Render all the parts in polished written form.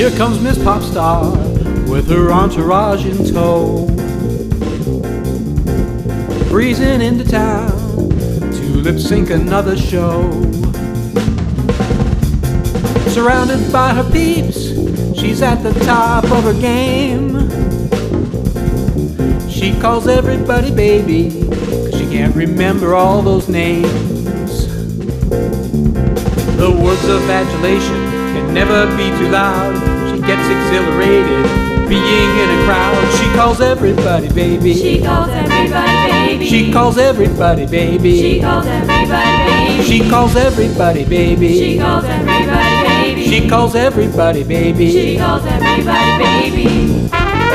Here comes Miss Popstar with her entourage in tow, breezing into town to lip sync another show. Surrounded by her peeps, she's at the top of her game. She calls everybody baby, 'cause she can't remember all those names. The words of adulation can never be too loud. She gets exhilarated being in a crowd. She calls everybody baby. She calls everybody baby. She calls everybody baby. She calls everybody baby. She calls everybody baby. She calls everybody baby. She calls everybody baby. She calls everybody baby.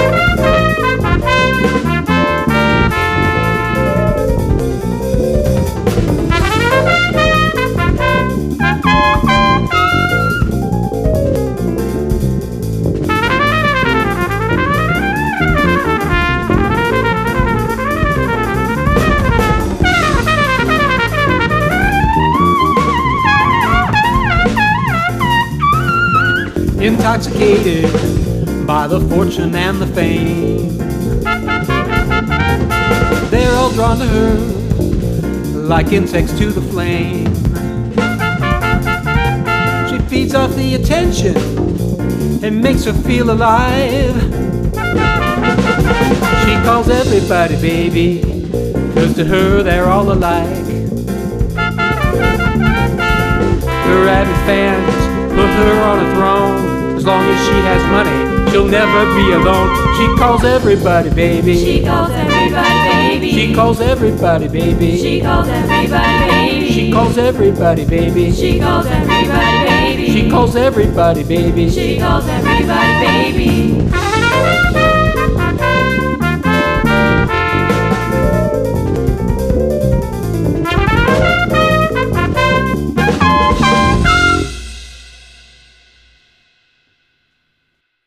Intoxicated by the fortune and the fame, they're all drawn to her like insects to the flame. She feeds off the attention and makes her feel alive. She calls everybody baby, 'cause to her they're all alike. Her avid fans put her on a throne. As long as she has money, she'll never be alone. She calls everybody baby. She calls everybody baby. She calls everybody baby. She calls everybody baby. She calls everybody baby. She calls everybody baby. She calls everybody baby. She calls everybody baby.